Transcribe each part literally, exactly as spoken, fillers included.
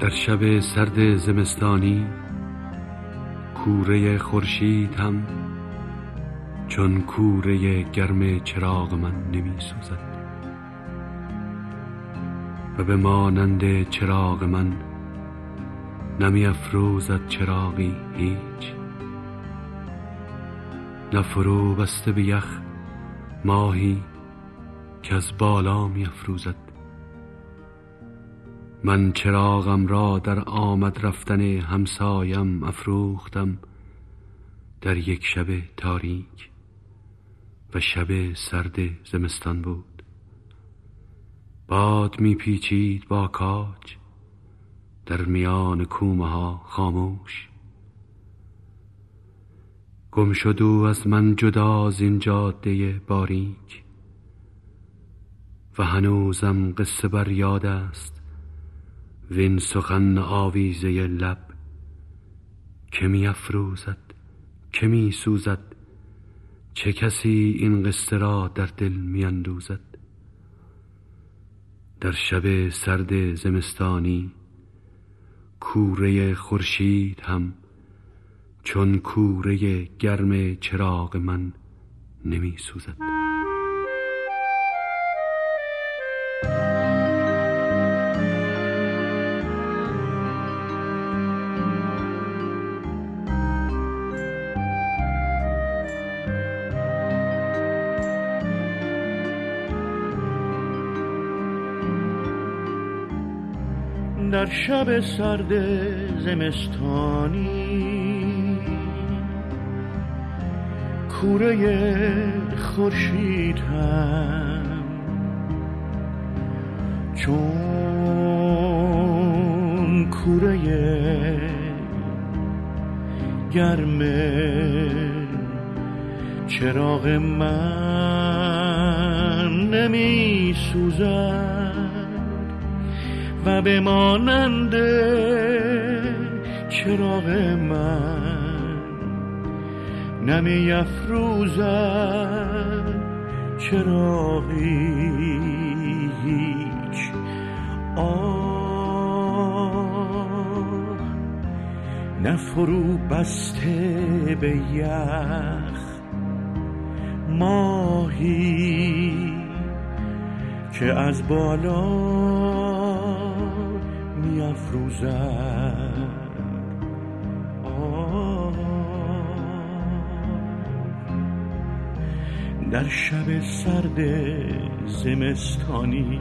در شب سرد زمستانی کوره خورشید هم چون کوره گرم چراغ من نمی سوزد و به مانند چراغ من نمی افروزد چراغی هیچ، نه فرو بسته به یخ ماهی که از بالا می افروزد. من چراغم را در آمد رفتن همسایم افروختم در یک شب تاریک و شب سرد زمستان بود. باد می پیچید با کاج در میان کومه ها خاموش. گم شد او از من جدا زین جاده باریک و هنوزم قصه بر یاد است وین سخن آویزه لب که می افروزد که می سوزد، چه کسی این قصه را در دل می اندوزد. در شب سرد زمستانی کوره خورشید هم چون کوره گرم چراغ من نمی سوزد. در شب سرد زمستانی کوره خورشید هم چون کوره گرم چراغ من نمی سوزد و به مانند چراغ من نمی افروزد چراغی هیچ. آه نه فرو بسته به یخ ماهی که از بالا می افروزد. در شب سرد زمستانی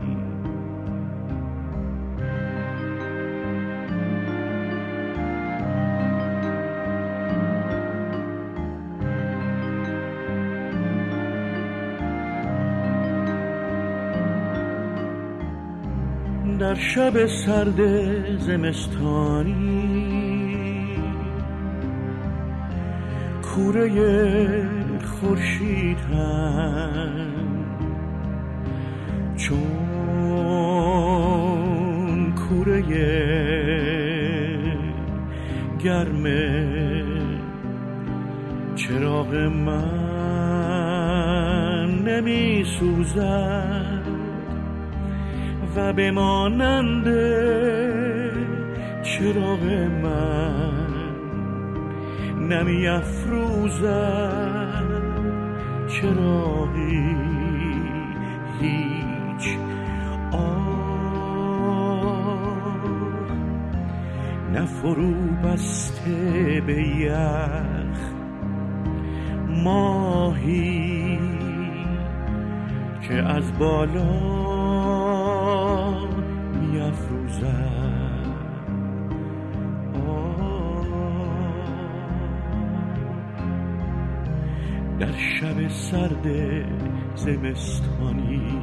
در شب سرد زمستانی کوره خورشید هم چون کوره گرم چراغ من نمی سوزد و به مانند چراغ من نمی افروزد چراغی هیچ. آه نه فرو بسته به یخ ماهی که از بالا می افروزد. در شب سرد زمستانی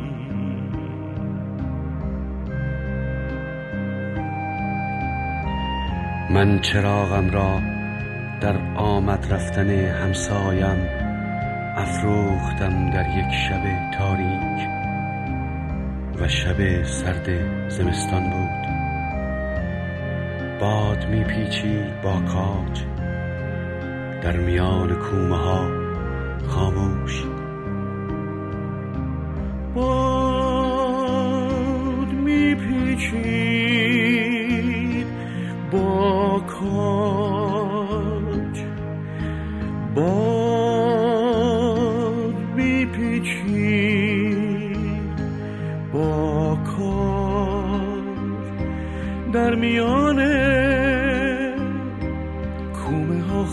من چراغم را در آمد رفتن همسایم افروختم در یک شب تاریک و شب سرد زمستان بود. باد می پیچید با کاج در میان کومه ها خاموش. باد می پیچید کاج باد میپیچید با کاج در میان کومه ها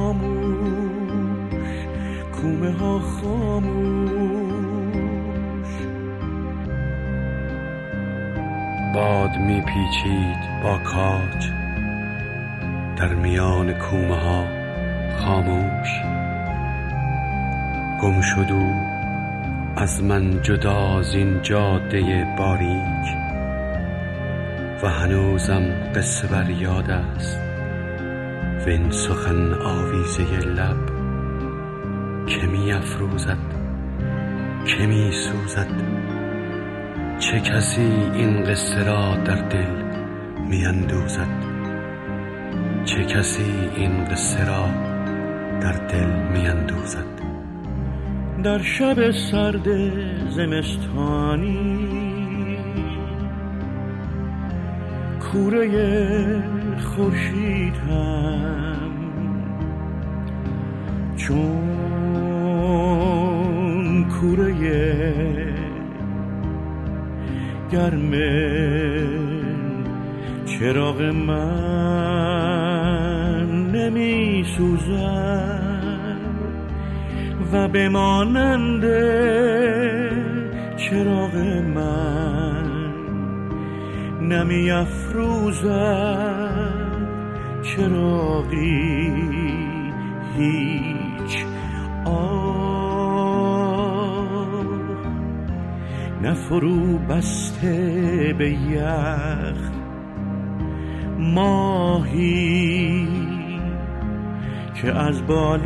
خاموش، کومه ها خاموش. باد میپیچید با کاج در میان کومه ها خاموش. گم شد او از من جدا زین جاده باریک و هنوزم قصه بر یاد است وین سخن آویزه لب که می افروزد که می سوزد. چه کسی این قصه را در دل می اندوزد؟ چه کسی این قصه را در دل می اندوزد؟ در شب سرد زمستانی کوره خورشیدم چون کوره گرم چراغ من نمی سوزد و به مانند چراغ من نمی افروزد چراغی هیچ. آه نفرو بسته به یخ ماهی که از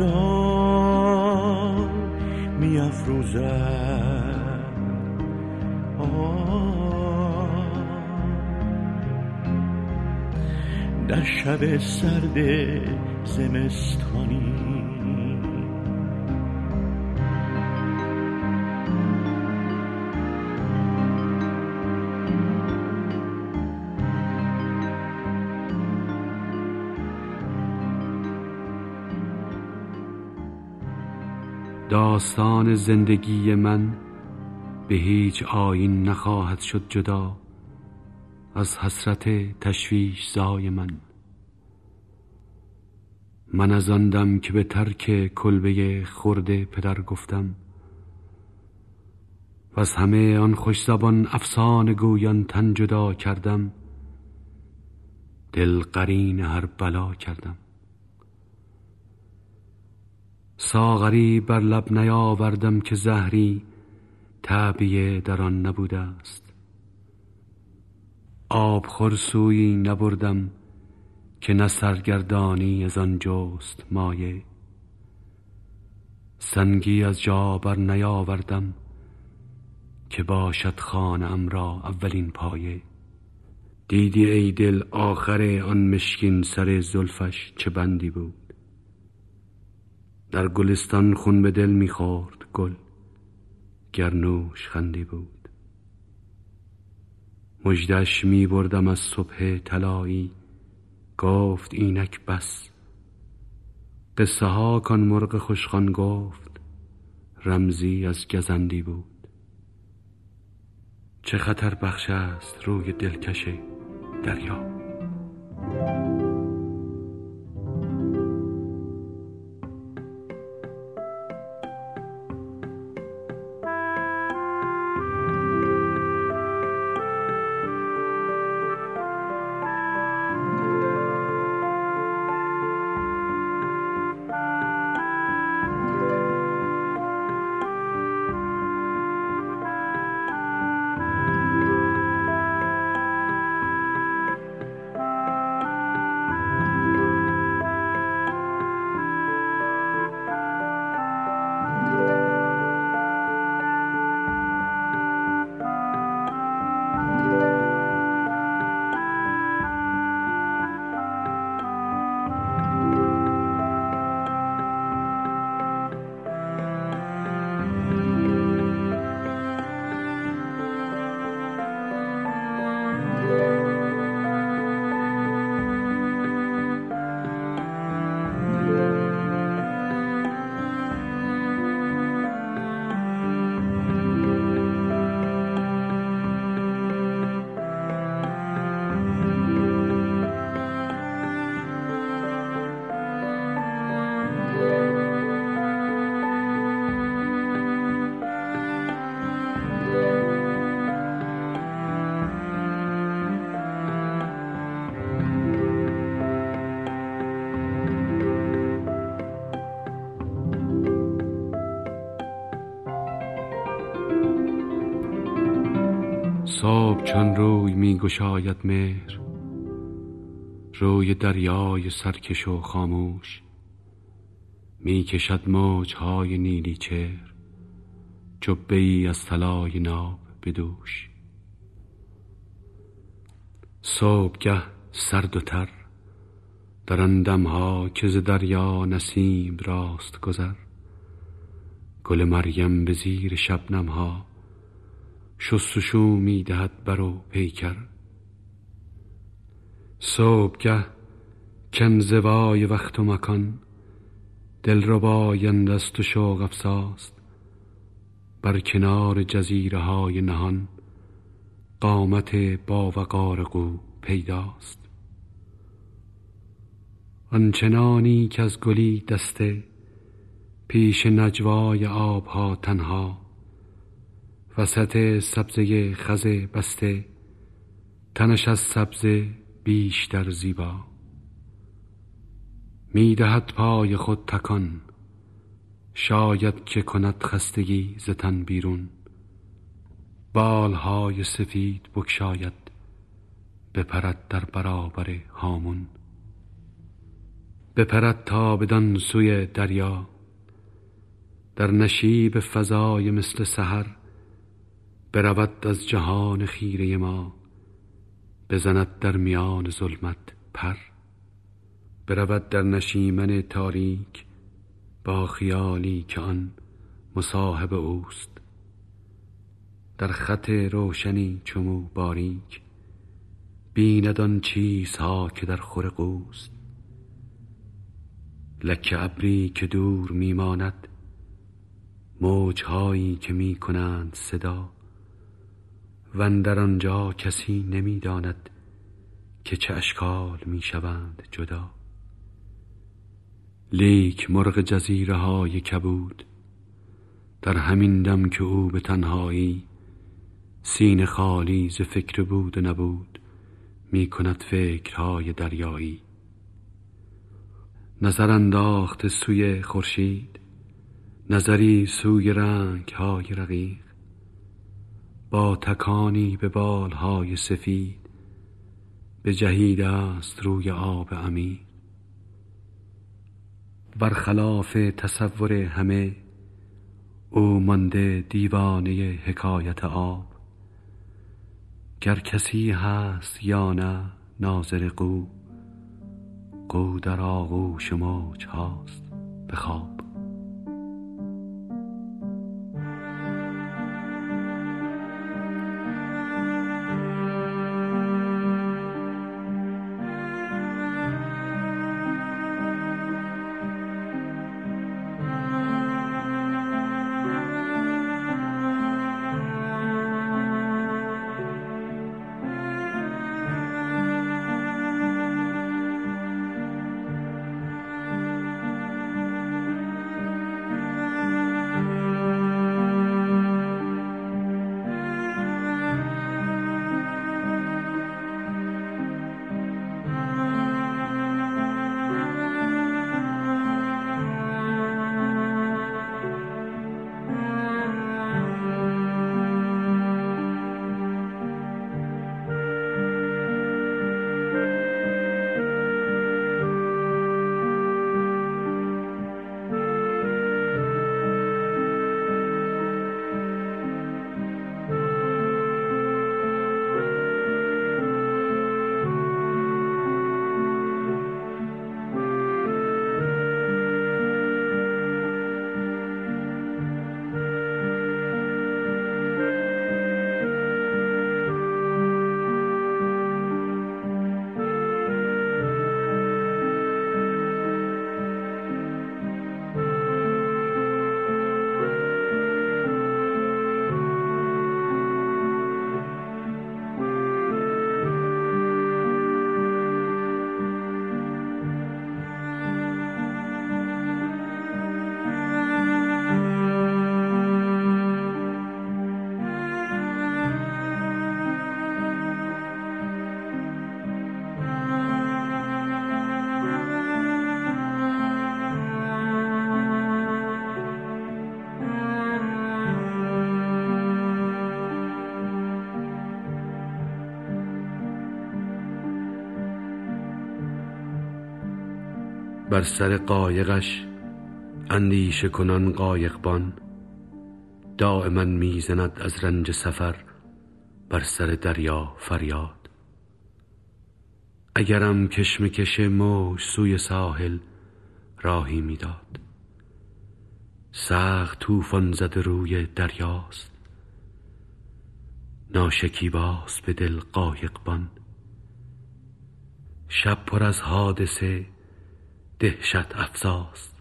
بالا می افروزد. در شب سرد زمستانی داستان زندگی من به هیچ آیین نخواهد شد جدا از حسرت تشویش زای من. من از آن دم که به ترک کلبه خرد پدر گفتم و از همه آن خوش زبان افسانه گویان تن جدا کردم، دل قرین هر بلا کردم. ساغری بر لب نیاوردم که زهری تعبیه در آن نبوده است. آب خورسویی نبردم که نه سرگردانی از آن جست مایه. سنگی از جا بر نیاوردم که باشد خانه ام را اولین پایه. دیدی ای دل آخر آن مشکین سر زلفش چه بندی بود؟ در گلستان خون به دل می‌خورد گل گر نوش خندی بود. مژدش می‌بردم از صبح طلایی، گفت اینک بس. قصه ها کان مرغ خوشخوان گفت رمزی از گزندی بود. چه خطر بخش است روی دلکش دریا. صبح چون روی می گشاید مهر، روی دریای سرکش و خاموش، می کشد موجهای نیلی چهر، جبه ای از طلای ناب به دوش. صبحگه سرد و تر در آن دمها که ز دریا نسیم راست گذر، گل مریم به زیر شبنمها شستشو می دهد بر و پیکر. صبحگه کانزوای وقت و مکان دلربایند است و شوق افزاست، بر کنار جزیره های نهان قامت باوقار قو پیداست. آنچنانی که از گلی دسته پیش نجوای آبها تنها، وسط سبزه خز بسته تنش از سبزه بیشتر زیبا. می دهد پای خود تکان، شاید که کند خستگی ز تن بیرون، بالهای سفید بگشاید بپرد در برابر هامون. بپرد تا بدان سوی دریا، در نشیب فضای مثل سحر برود از جهان خیره ما، بزند در میان ظلمت پر. برود در نشیمن تاریک با خیالی که آن مصاحب اوست، در خط روشنی چمو باریک بیند آن چیزها که در خور قوست. لکه ابری که دور میماند، موجهایی که می کنند صدا، و اندر آنجا کسی نمیداند که چه اشکال می شوند جدا. لیک مرغ جزیره های کبود در همین دم که او به تنهایی سینه خالی ز فکر بود و نبود می کند فکرهای دریایی. نظر انداخته سوی خورشید، نظری سوی رنگ های رقیق، با تکانی به بالهای سفید به جهید است روی آب عمیق. برخلاف تصور همه او مانده دیوانه حکایت آب، گر کسی هست یا نه ناظر قو، قو در آغوش موج هاست به خواب. بر سر قایقش اندیشه کنان قایقبان، دائما میزند از رنج سفر بر سر دریا فریاد. اگرم کشمکش موج سوی ساحل راهی میداد، سخت طوفان زده روی دریاست، ناشکیباست به دل قایقبان. شب پر از حادثه دهشت افزاست،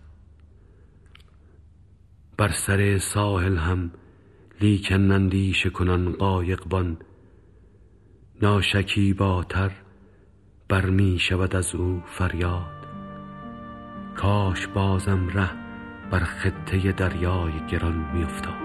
بر سر ساحل هم لیکن اندیشه کنان قایقبان، ناشکیباتر بر می شود از او فریاد. کاش بازم ره بر خطه دریای گران می افتاد.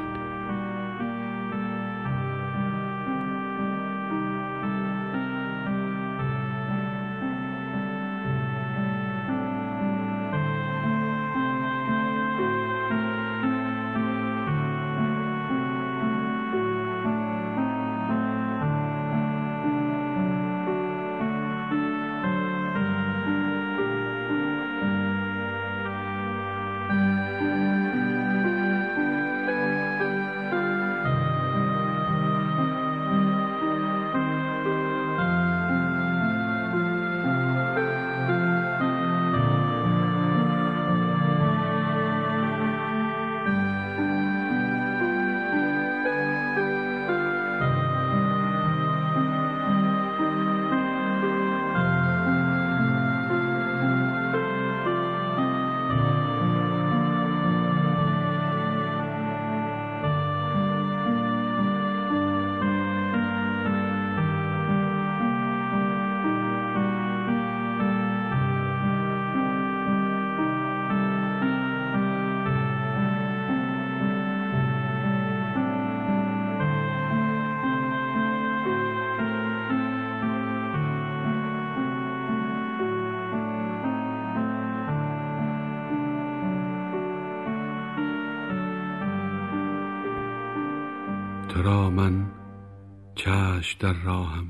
تو را من چشم در راهم،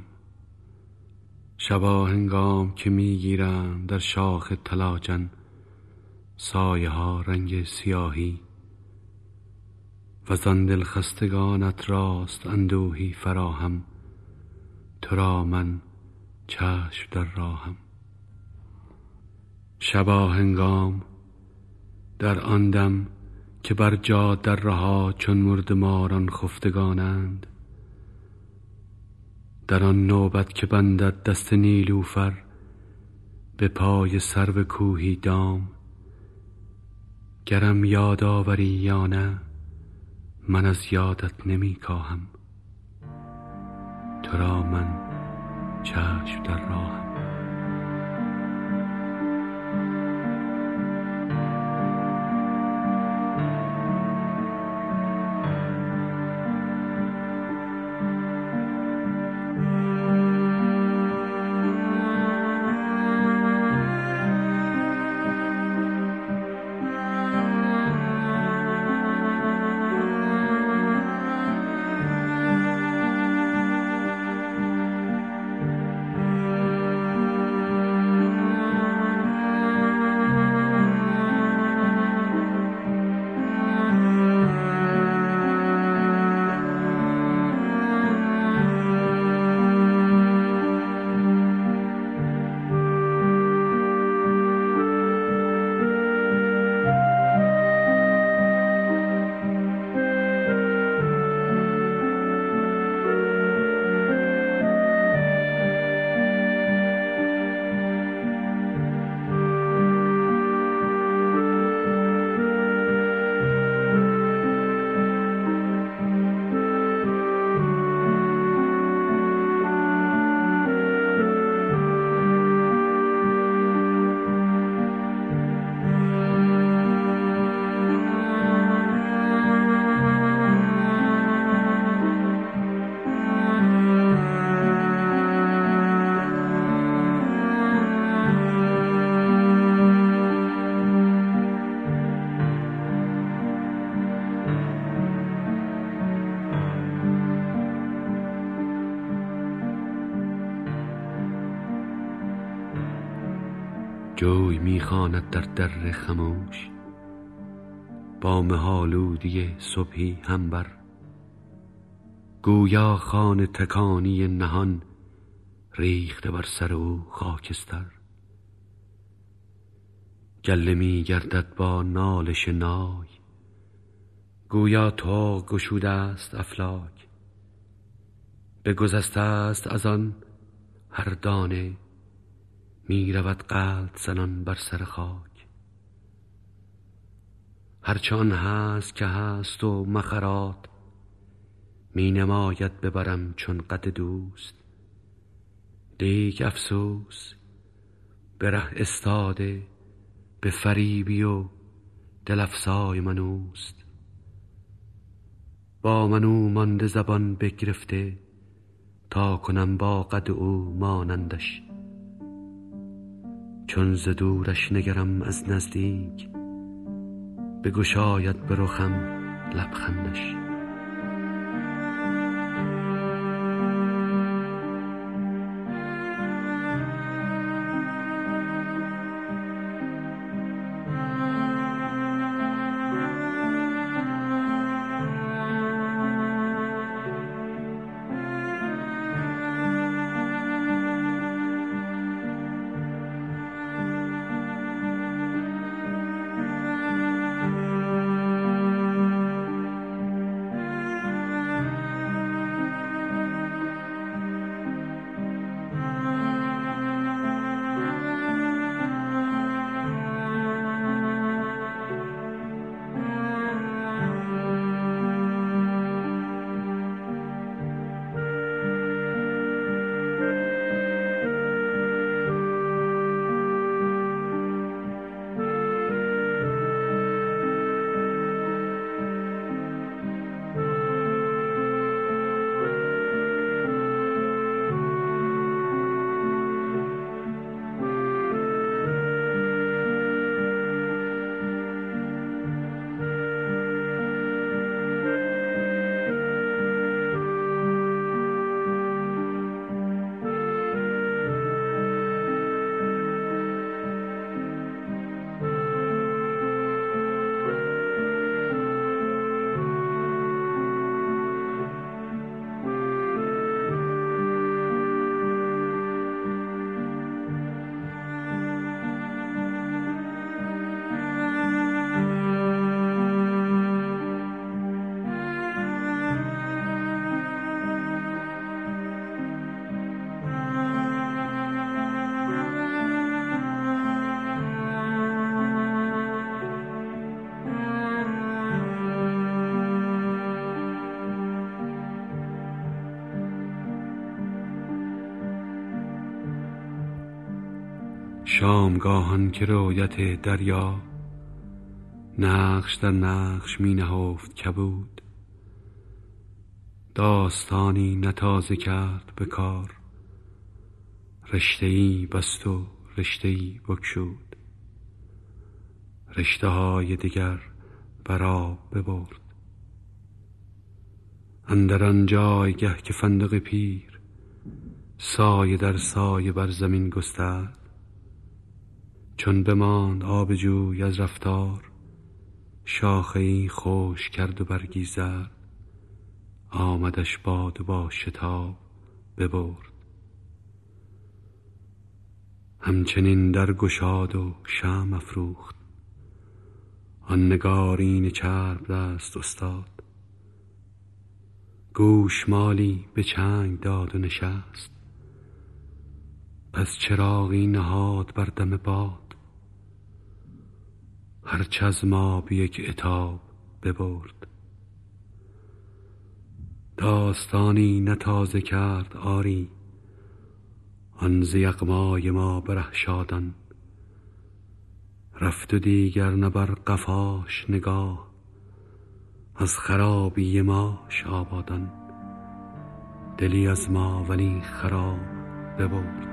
شبا هنگام که میگیرم در شاخ تلاجن سایه ها رنگ سیاهی، و زان دل خستگانت راست اندوهی فراهم. تو را من چشم در راهم. شبا هنگام در آن دم که بر جاده رها چون مردماران خفتگانند، در آن نوبت که بندد دست نیلوفر به پای سرو کوهی دام، گرم یاد آوری یا نه من از یادت نمی کاهم. تو را من چشم در راهم. جوی میخواند در در خموش، با مه‌آلودی صبحی هم بر. گویا خانه تکانی نهان، ریخته بر سر او خاکستر. گله می گردد با نالش نای، گویا طوق گشوده است افلاک. بگذشته است از آن هر دانه، می رود قلب زنان بر سر خاک. هرچه آن هست که هست و مخرات، می نماید ببرم چون قد دوست. لیک افسوس به ره استاده، به فریبی و دل افزای من اوست. با من او مانده زبان بگرفته، تا کنم با قد او مانندش. چون ز دورش نگرم از نزدیک، بگشاید به رخم لبخندش. شامگاهان که رویت دریا، نقش در نقش می نهفت کبود. داستانی نتازه کرد به کار، رشته‌ای بست و رشته‌ای بگشود. رشته های دیگر بر آب ببرد. اندر آن جایگه که فندق پیر، سایه در سایه بر زمین گسترد. چون بماند آب جوی از رفتار، شاخه‌ای خوش کرد و برگی زرد. آمدش باد و با شتاب ببرد. همچنین در گشاد و شمع افروخت، آن نگارین چرب دست استاد. گوشمالی به چنگ داد و نشست، پس چراغی نهاد بر دم باد. هرچه از ما به یک عتاب ببرد. داستانی نتازه کرد آری، آن ز یغمای ما به ره شادان. رفت و دیگر نه بر قفاش نگاه، از خرابی ماش آبادان. دلی از ما ولی خراب ببرد.